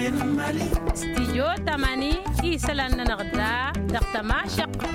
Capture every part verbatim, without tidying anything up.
استيجو تماني إيسلان نغدا دقتما شق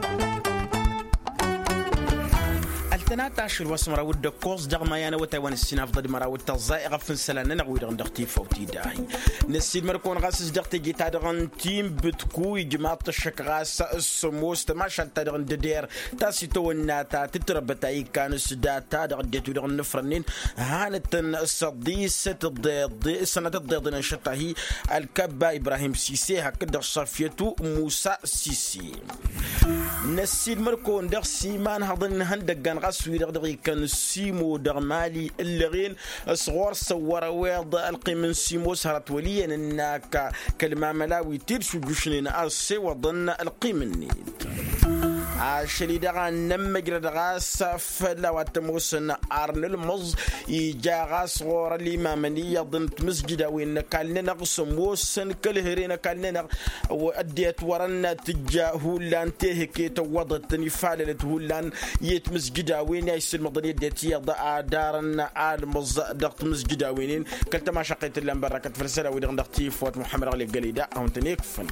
التنات عشر وسمرا ود كوز دغ ما يانا وتاوان السناف ضد مرا ود الزائغ في السلان نغوي دغ دغتي فوتي داي نسيد مركون غاس دغتي جيتا دغن تيم بتكو جماعه الشك غاس السموس تماشال تدغن ددير تاسي تونا تا تتربتا اي كان سداتا دغ ديتو دغ نفرنين هانت الصديس تضيض سنه تضيض نشطه هي الكبا ابراهيم سيسي هكذا صفيتو موسى سيسي نسيد مركون دغ سيمان هضن هندقان غاس ويدغ كان سيمو درمالي اللغين صغور صور ويض القي من سيمو سهرت وليا انك كلمه ملاوي تيرسو جوشنين ارسي وظن القي مني عشري دغا نمجر دغا سفلا واتموسن ارن المز يجا غاس غور الامام يظن مسجد وين كان نقص موسن كلهرين كان واديت ورنا تجاه لان تهكي توضت نفالت هولان يت مسجد وين يسل مضري ديت يضا دارنا المز دغت مسجد وين كلت ما شقيت لهم بركه فرسله ودغ دغتي فوت محمد علي قليدا او تنيكفن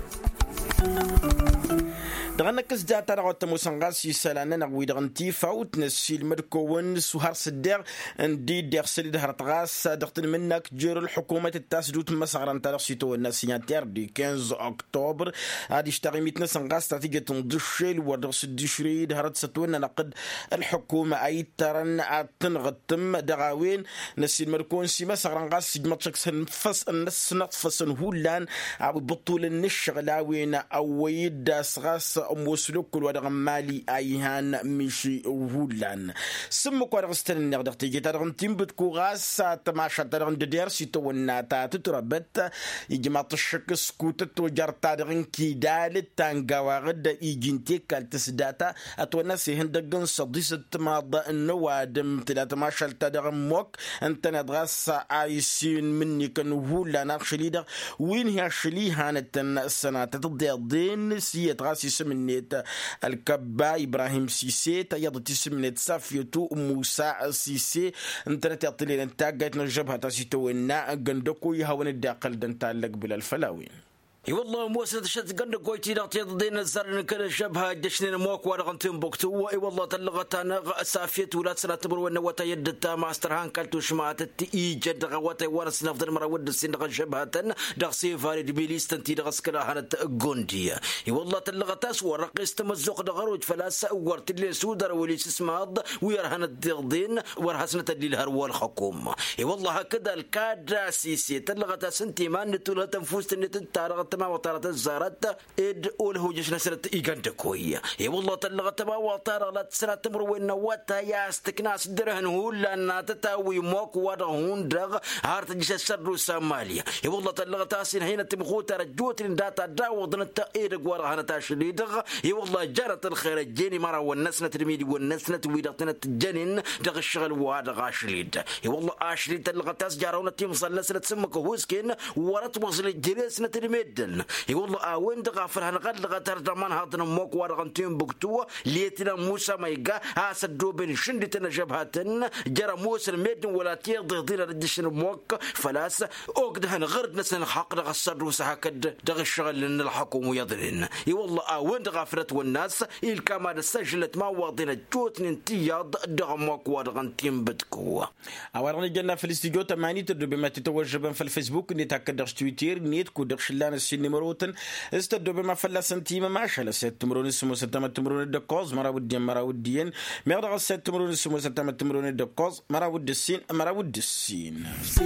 دغنا كزدا ترى تموسنغاس يسالانا نغوي دغنتي فوت نسي المركون سهر صدير ندي دير سلي دهر طغاس دغتن منك جير الحكومه التاسدو تما صغران تاع سيتو الناسياتير دي خمسة اكتوبر غادي يشتغي ميتنا سنغاس تاتيجه تندشيل ودغ سدي شري دهرت ستونا نقد الحكومه اي ترن تنغتم دغاوين نسي المركون سيما صغران غاس سجمتك سنفس النس نطفسن هولان ابو بطول النشغلاوين او ويد غاس موسلوك الودغ مالي ايهان مشي هولان سمك ودغ ستن نغدغ تيجي تدغن تيمبت كوغاس تماشا تدغن ددير سيتو وناتا تتربت يجمع تشك سكوتت وجر تدغن كيدال تانغاوغد يجنتي كالتسداتا اتونا سيهن دغن صديس تماض النوادم تلا تماشا تدغن موك انت ندغاس ايسين مني كان هولان اخشليدغ وين هي شلي هانت السنه تضيضين سيت غاسي سمنيت الكبا إبراهيم سيسي تيض تسمنيت سافيتو موسى سيسي انتنا تعطيلين انتا قايت نجبها تاسيتو النا قندكو يهون الداقل دنتالك بلا الفلاوين اي والله موسى شت قند قويتي نعطي ضدين الزر كل شبها دشنين موك ورغنتين بوكتو اي والله تلغت انا سافيت ولا سنه تبر وين وتيدت ماستر هان كلتو شماتت ايجد غوتي ورس نفضل مره ود السن شبهه دغسي فارد بيليست انت دغسكلا هانت غونديه اي والله تلغت اسور رقيس تمزق دغروج فلا سورت اللي سودر وليس اسمها ويرهنت ضدين ورحسنه اللي الهرو الحكومه اي والله هكذا الكادر سيسي تلغت سنتي ما نتو تنفوس نتتارغ ما وطارت الزارات إد أوله جشنا سنة إيجانت كوية إيه والله تلغت ما وطار لا سنة تمر وين وتا يا استكناس درهن هو لأن تتاوي موك ورهون دغ هارت جش السر ساماليا إيه والله تلغت أسين هنا تمخوت رجوت داتا داوض نتا إيد جوارها نتاشلي دغ إيه والله جرت الخير الجيني مرة والنسنة ترميدي والنسنة ويدقنا الجنين دغ الشغل وهذا غاشليد إيه والله عشرين تلغت أس جارونا تيمصل نسنة تسمك هوسكين ورت وصل الجلسنة ترميد اي والله اوين دغافر هنغد لغتر دمان هاتنا موك ورغنتين بكتو ليتنا موسى مايغا اسدو بين شندتنا جبهاتن جرى موسى الميدن ولا تيضي ضينا ردشن موك فلاس اوقد هنغرد نسن حق دغ الصدر وسهكد دغ الشغل لان الحكومه يضرن اي والله اوين دغافرت والناس الكامل سجلت ما واضين جوتن انتياض دغ موك ورغنتين بتكو اورنا جنا في الاستديو ثمانية تدرب بما تتوجب في الفيسبوك نتاكد تويتر نيت كودر شلان نمروتن استدو بما فلا سنتيما ما شاء الله ست تمرون اسمه ستة تمرون الدقوز مرا ودين مرا ودين ميرغ ست تمرون اسمه ستة تمرون الدقوز مرا ود السين مرا ود السين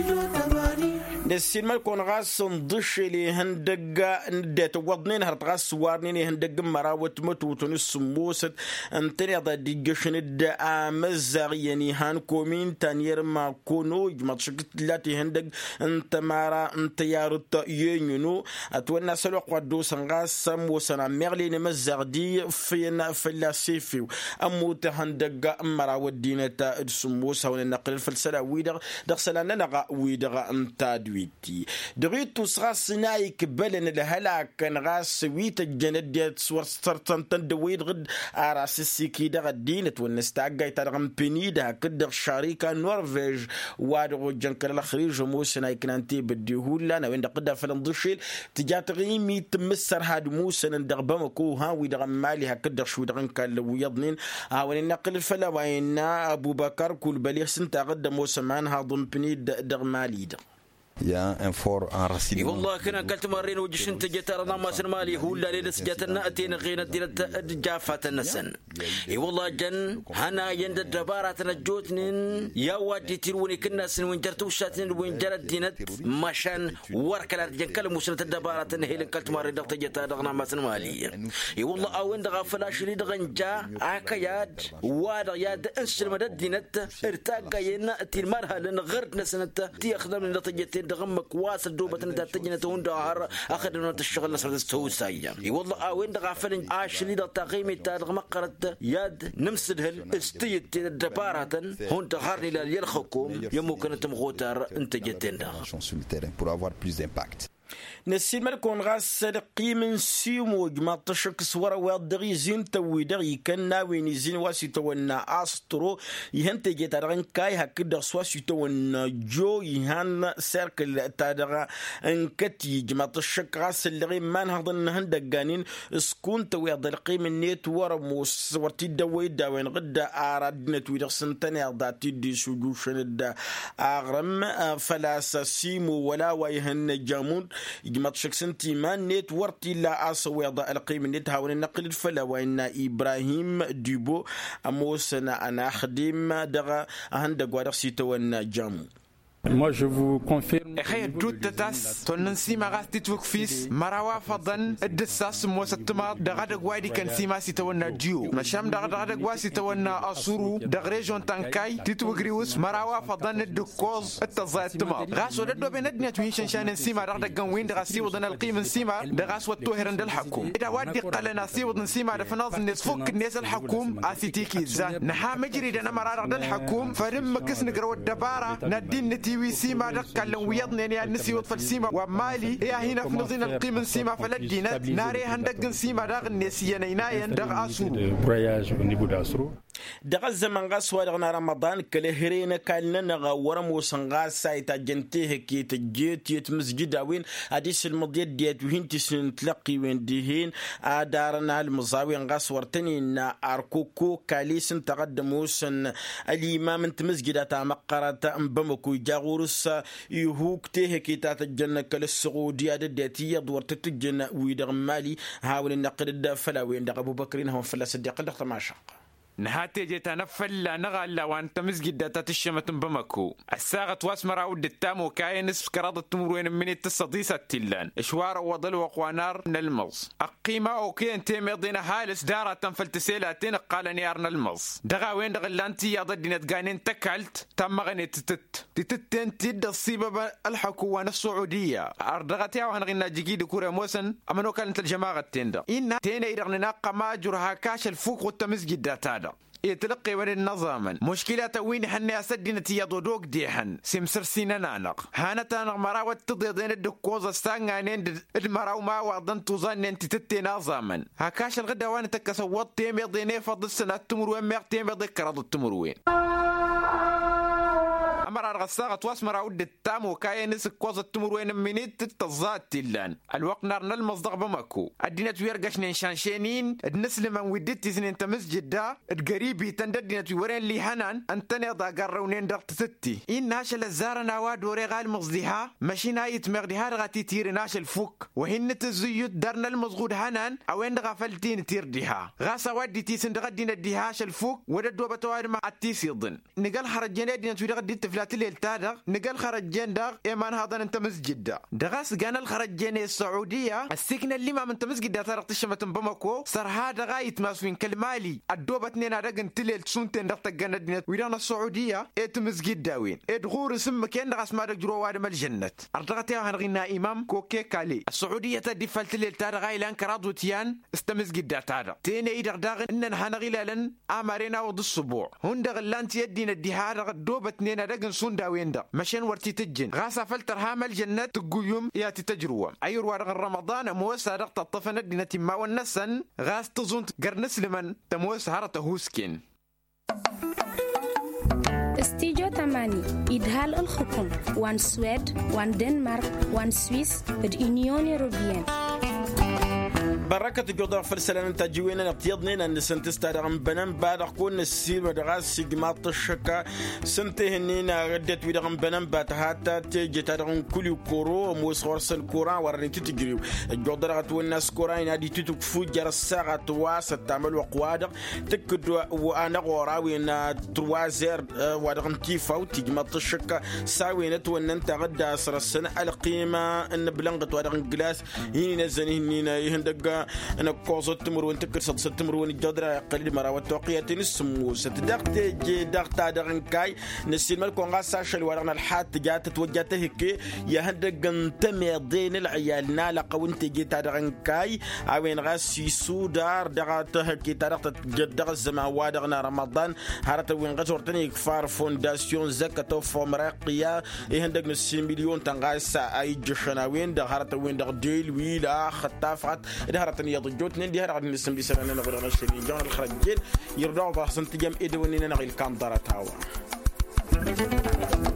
السين مالكون غاس ندش لي هندق ندات وضنين هرت غاس وارنين هندق مرا وتمت وتنس موست انتري ضد ديجشن الد امزغيني هان كومين تانير ما كونو ما تشكت لاتي هندق انت مرا انت يا رت ينو اتونا سلوق ودو سنغاس موسنا ميرلين مزغدي فينا فلاسيفي امو تهندق مرا ودينه سموس هون نقل الفلسله ويدغ دغسلنا نغا ويدغ انتاد دويتي دغيتو صغاس نايك بلن الهلاك كان غاس ويت الجند ديال صور سرطان تندويد غد اراس السيكي دا غدينت ونستعقاي ترغم بنيدا كدغ شركه نورفيج وادغو جنكر الخريج موسى نايك نانتي بديهولا انا وين قدا فلندشيل تجات غيمي تمسر هاد موسى ندغ بمكو ها ويدغ مالي هكدغ شو دغن كان ويضنين ها وين نقل فلا وين ابو بكر كل بليغ سنت غدا موسى مان هاضم بنيد دغ مالي دغ يا ان فور انراسيل والله كنا قلت مرين وجش انت جت رضا ما سن مالي هو لا ليله سجاتنا اتينا غينا ديرت جافات النسن اي والله جن هنا يند دبارات نجوتن يا وادي تلوني كنا سن وين جرتو شاتن وين جرت دينت مشان وركل جنكل مسنه الدبارات هي قلت مرين دقت جت رضا ما سن مالي اي والله او اند غفلاش لي دغنجا اكياد واد ياد انسل مدد دينت ارتاقينا تلمرها غرد نسنت تيخدم نتجت دغمك واصل دوبة نتاجنا تون دهار أخذنا الشغل نصر تستوسايا والله أوين دغافلن عاشلي دا تقيمي تادغ مقرد ياد نمسدهل استيت دبارة هون تهارني لا يلخكم يمو كانت مغوتار انتجتين دا نسيل مالكون غاس قيمن سيمو جما تشك صورة وادغي زين توي دغي كنا وين زين واسي تونا استرو يهنت جيتارن كاي هكذا سواسي تونا جو يهان سيركل تادغا انكتي جما تشك غاس اللي ما نهضن هندقانين سكون توي ضل قيمن نيت ورموس ورتي دوي داوين غدا ارادنا توي سنتني ضاتي دي سولوشن دا اغرم فلاس سيمو ولا ويهن جامون جماعة شخصنتي ما نت ورتي لا أسوي ضاء القيم نت هاون النقل الفلا وإن إبراهيم ديبو أموسنا أنا خديم دغا هند قوارق سيتوان جامو. Moi je vous confirme. أخي دوت تاس تونسي ما غاستي توقفيس مراوا فضن الدساس موسطما دغدا غوايدي كان سيما سيتونا جيو مشام دغدا غوا سيتونا أسورو دغريجون تانكاي تيتوغريوس مراوا فضن الدكوز التزاتما غاسو ددو بين الدنيا تويشن شان سيما دغدا غوين دغاسي ودن القيم سيما دغاس وتوهرن الحكوم اذا وادي قلنا سي ودن سيما دفناز الناس فك الناس الحكوم اسيتيكي زان نها مجري دنا مرار الحكوم فرم كس نغرو الدباره ندين تيوي سيما دقل ويضني يعني نسي وطفل سيما ومالي هي هنا في نظين القيم سيما فلدينات ناري هندقن سيما داغ النسيا نيناين داغ أسرو دغ الزمن غاس ورغنا رمضان كلهرينا كان نغا وسنغا سايتا جنتيه كي تجيت يتمسجد وين حديث المضيد ديت وين تسن تلقي وين ديهين ادارنا المزاوين غاس ورتني نا اركوكو كاليس تقدموا سن الامام انت مسجد تاع مقره بمكو جاغورس يهوك تيه كي تاع الجنه كل السعوديه ديتيه دورت تجن ويدغ مالي هاول النقد فلا وين دغ ابو بكر هو فلا صديق دغ ما شق نهاتي جيتا نفل نغلا وانت مسجد داتا الشمة بمكو الساغة واسمرا ود التام وكاين نصف كراضة تمروين من التصديسة التلان اشوار وضل وقوانار من المغز القيمة اوكي انتي ميضينا هالس دارة تنفل تسيلاتين قال نيارنا المغز دغا وين دغلانتي يا ضدنا تقانين تكالت تم غني تتت تتتين تد الصيبة الحكومة السعودية اردغتيا وهنغينا جيجي كورا موسن امنو كانت الجماعة تندا إنا تينا إدغننا قما جرها كاش الفوق والتمسجد داتا يتلقي ورد نظاما مشكلة وين حنا أسدنا تيادودوك ديحن سمسر سينا نانق هانا تانق مراوة تضيضين الدكوزة ستانغانين المراو ما وعضن توزان انت تتي نظاما هكاش الغدا وانا تكسوات تيم يضيني فضل السنة تمروين ميغ تيم يضيك كراض التمروين أمر الغساقة واسمر عود التام وكاين نسك كوزة تمروين منيت التزات تلان الوقت نارنا المصدق بمكو الدينة ويرقش نشانشينين النسل من وديت تزنين تمسجد دا القريبي تنددينة ويرين لي هنان انتني ضا قرونين دغت ستي إن هاش الزارة نواد وريغال مصديها ماشينا يتمغديها رغاتي تير ناش الفوك وهن تزيوت دارنا المصغود هنان اوين غفلتين تير ديها غاسا وادي تيسن دغدينة ديهاش الفوك وددو بتوائر ما عتيس يضن نقال خرجين دينة ويرغدي تفلات الليل تادغ نقال خرجين دغ ايمان هذا انت مسجد دا دغاس قانا الخرجين السعودية السكنة اللي ما من تمسجد دا تارق تشمة بمكو صار هذا غايت ماسوين كالمالي الدوبتنين رقن تليل تسونتين دغ تقانا دينة ويرانا السعودية ايت مسجد داوين ايت غور اسم كين دغاس ما دق جروا وادم الجنة ارتغتيا هنغينا امام كوكي كالي السعودية تدي فالت الليل تادغ ايلان كرادوتيان استمسجد دا تادغ تين ايدغ داغ انن هنغيلالن امارينا وض السبوع هون دغ اللانت يدين الدهار دوبتنين رق دقن سون داوين دا مشان ورتي تجن غاسا فلتر هامل جنات تقويم يا تتجروم أيور وارغ رمضان موسى رغت الطفنة دينا تما والنسن غاس تزون قرنس لمن تموس هارته هوسكين استيجو تماني إدهال الحكم وان سويد وان دنمارك وان سويس بالإونيون أوروبيين بركة جودة فرسلنا تجوينا نقتيضنا أن سنتستارغ بنام بعد قون السير ودغاس سيجمات الشكا سنتهنينا غدت ودغم بنام بعد حتى تيجي تارغن كل كورو موس غرسن كورا ورنتي تجريو جودة رغت والناس كورا ينادي تتكفو جرسا غتواس تعمل وقوادر تكد وأنا غراوينا تروازير ودغم تيفاو تيجمات الشكا ساوينا توانن تغدى سرسنا القيمة إن بلنغت ودغم جلاس هنا زنينا يهندق أنا قوزت تمرون تكرست ستمرون الجدرة قليل مرة والتوقية نسمو ستدق تجي دق تادرن كاي نسيل ملكون غاسا شل ورنا الحات جات توجته هيك يهندق انتمي دين العيال نالق وانت جي تادرن كاي عوين غاسي سودار دغت هيك تارق تجدغ الزمان وادغنا رمضان هارت وين غزورتني كفار فونداسيون زكاة فمرقيا يهندق نسيل مليون تنغاسا أي جشناوين دغ هارت وين دغ ديل ويلا خطافات هرتني يضجوتني دي هرعد نسم بسرنا نغير نشتري جون الخرجين يرضعوا بحسن تجمع إيدوني نغير كام دارت هوا